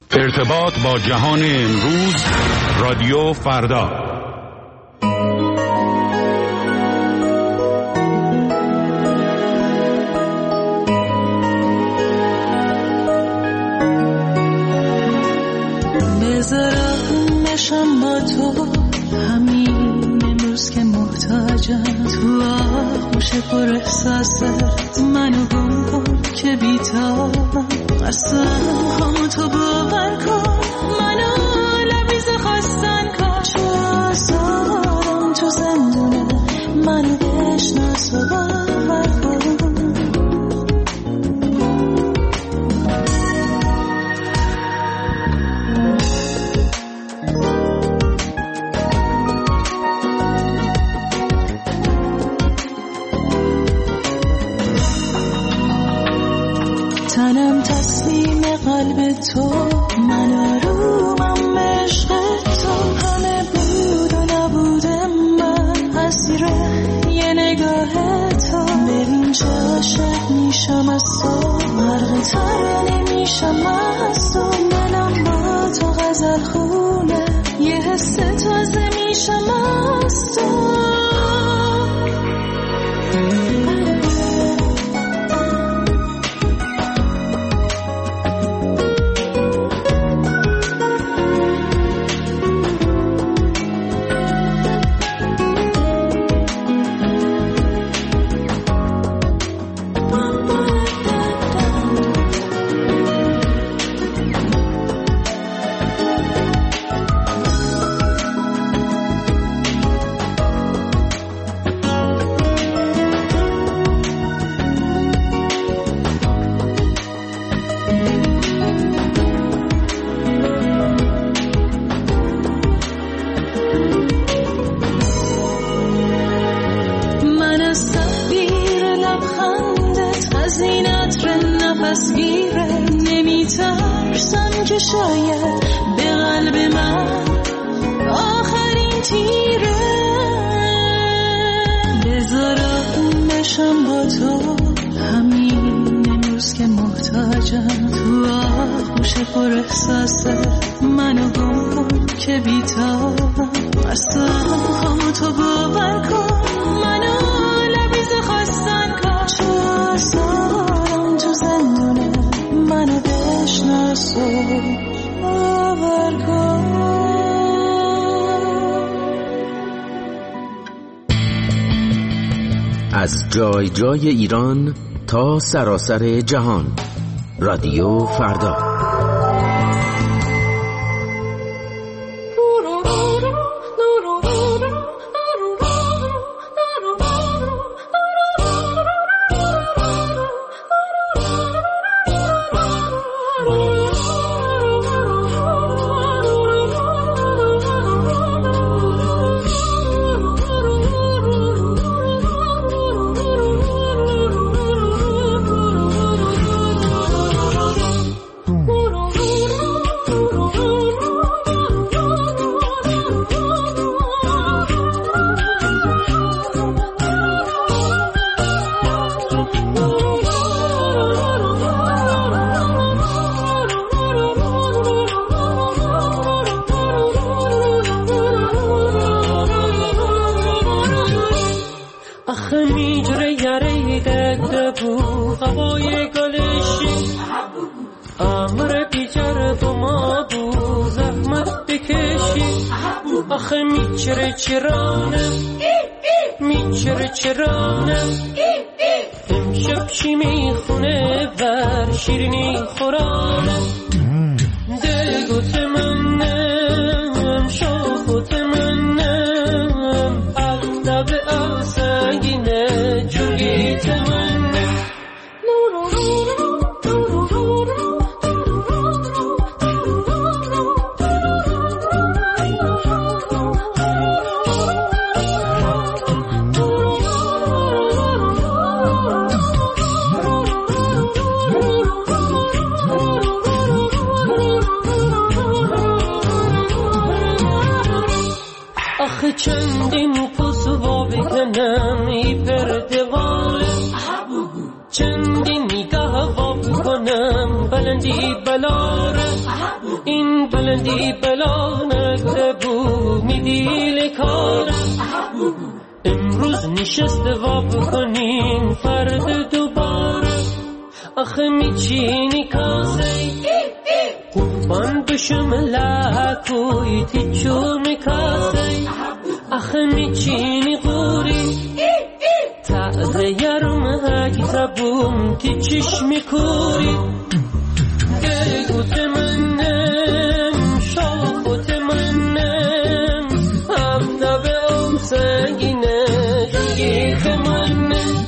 ارتباط با جهان امروز، رادیو فردا. بذارم نشم با تو همین امروز که محتاجم، تو آغوش پر احساست منو گم کن که بیتابم، اصلا همو تو باور کن، منو لبیز خواستن کن، چو آزارم تو زندونه منو بشناس و باور کن. تنم تسلیم قلب تو، من آرومم عشق تو، همه بود و نبود من اسیر یه نگاه تو، ببین چه عاشق میشم از تو، غرق ترانه میشم از تو، منم با تو غزل خونه، یه حس تازه میشم از تو. شاید به قلب من آخرین تیره، بذارم نشم با تو همین امروز که محتاجم، تو آغوش پر احساست منو گم کن که بیتابم، اصلا همو تو باور کن، منو لبیز خواستن کن، چو آزارم تو زندونه منو بشناس و باور کن. از جای جای ایران تا سراسر جهان، رادیو فردا. آخه میچره چرانه امشب چی میخونه بر شیرینی خورانه دگوت منم شاخوت منم اغلب آسگینه جوگیت منم چندین پسوا بکنم ای پردواله چندین نگاه وا بکنم بلندی بلا دوباره این بلندی بلا نگه بو میدیل کاره امروز نشسته و بکنیم فرد دوباره آخه میچینی کاسه قربان بشم لکوی تیچون کاسه آخه میچینی قوری تازه یارم هاگی زبون تی چشمی کوری گوت منم شاخوت منم هفته به اون سنگینه جنگیت منم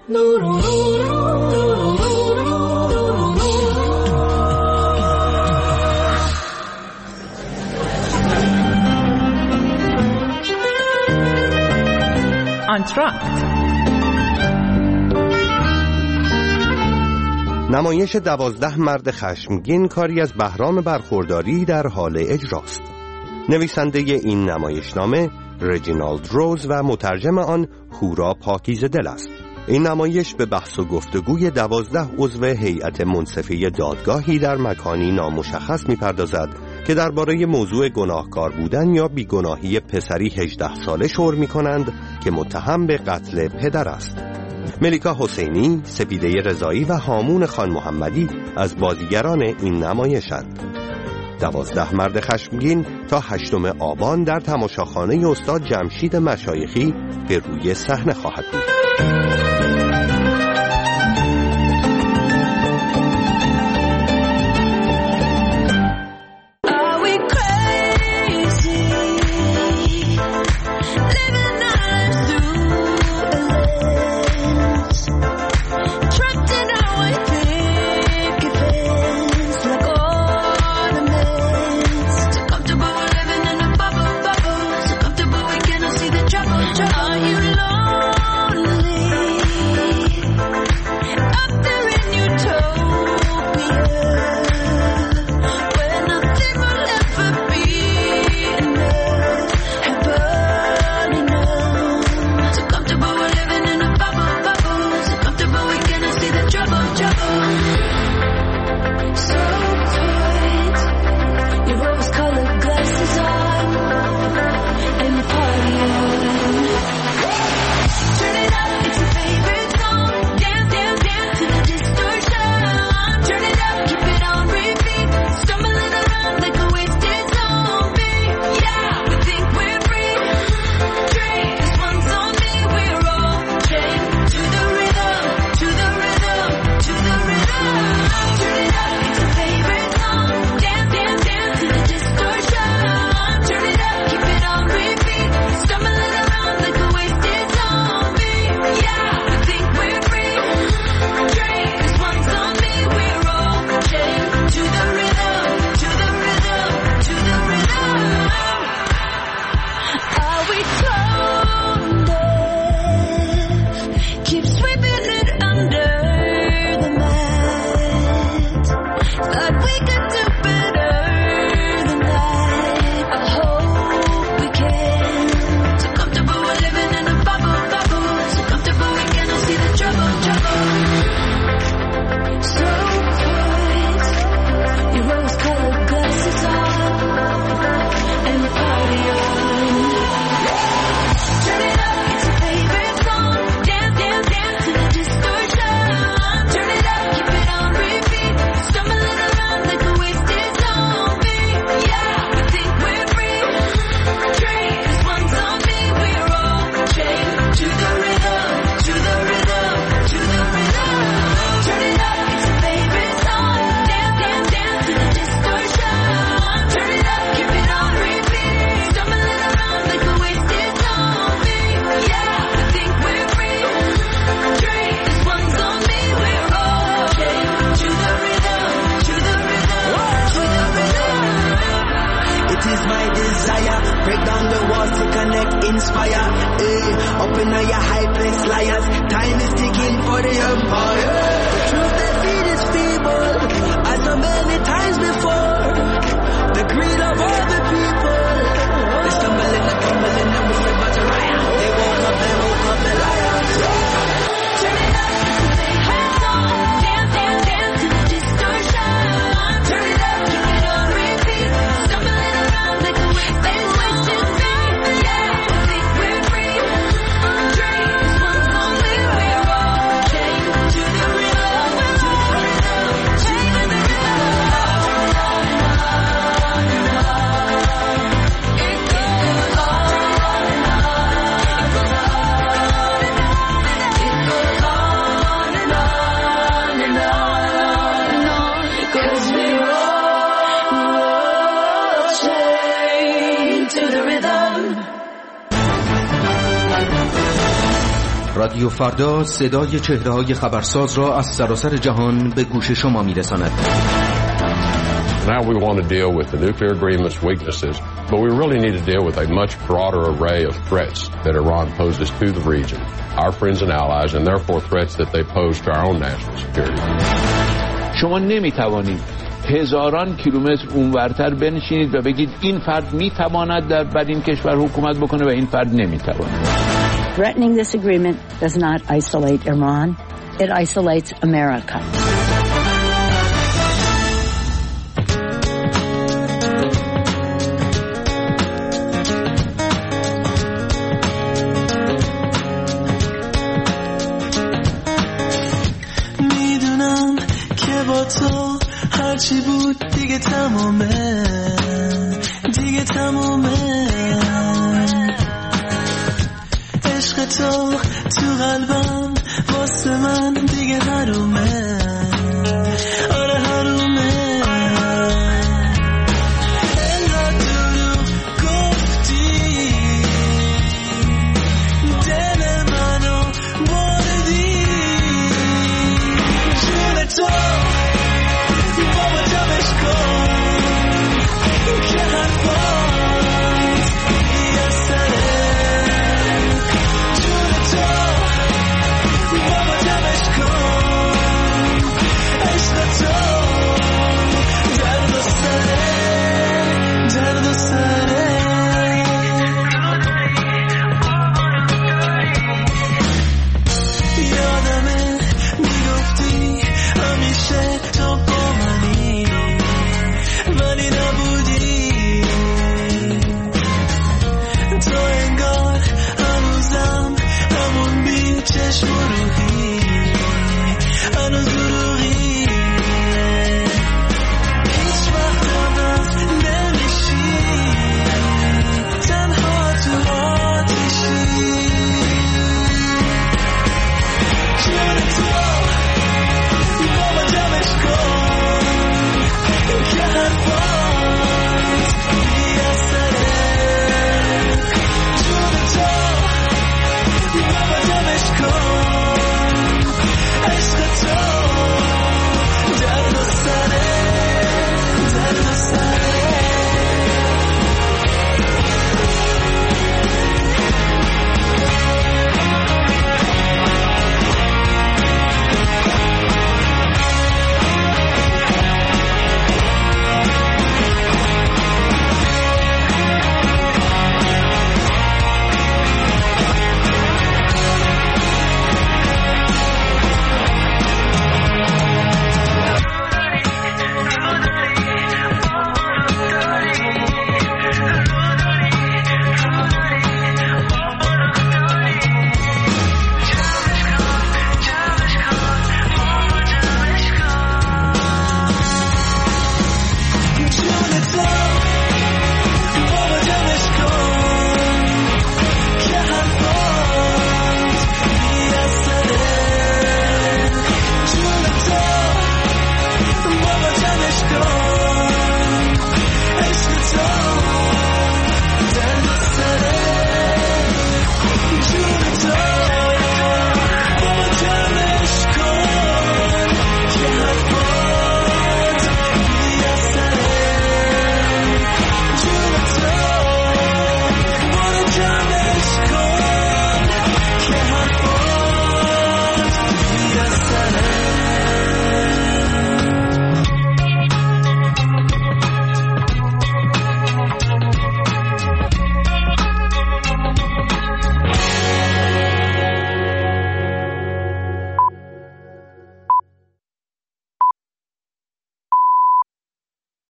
آنتراکت نمایش 12 مرد خشمگین کاری از بهرام برخورداری در حال اجراست. نویسنده این نمایشنامه رجینالد روز و مترجم آن هورا پاکیزه دل است. این نمایش به بحث و گفتگوی 12 عضو هیئت منصفه دادگاهی در مکانی نامشخص می‌پردازد که درباره موضوع گناهکار بودن یا بیگناهی پسری 18 ساله شور می‌کنند که متهم به قتل پدر است. ملیکا حسینی، سپیده رضایی و هامون خان محمدی از بازیگران این نمایشند. 12 مرد خشمگین تا 8 آبان در تماشاخانه استاد جمشید مشایخی به روی صحنه خواهد بود. رادیو فردا صدای چهره‌های خبرساز را از سراسر جهان به گوش شما می‌رساند. Now we want to deal with the nuclear agreement's weaknesses, but we really need to deal with a much broader array of threats that Iran poses to the region, our friends and allies, and therefore threats that they pose to our own national security. شما نمی‌توانید هزاران کیلومتر اونورتر بنشینید و بگید این فرد می‌تواند بر این کشور حکومت بکنه و این فرد نمی‌تواند. Threatening this agreement does not isolate Iran. It isolates America. میدونم که با تو هرچی بود دیگه تمومه، دیگه تمومه. عشق تو قلبم واسه من دیگه حرومه.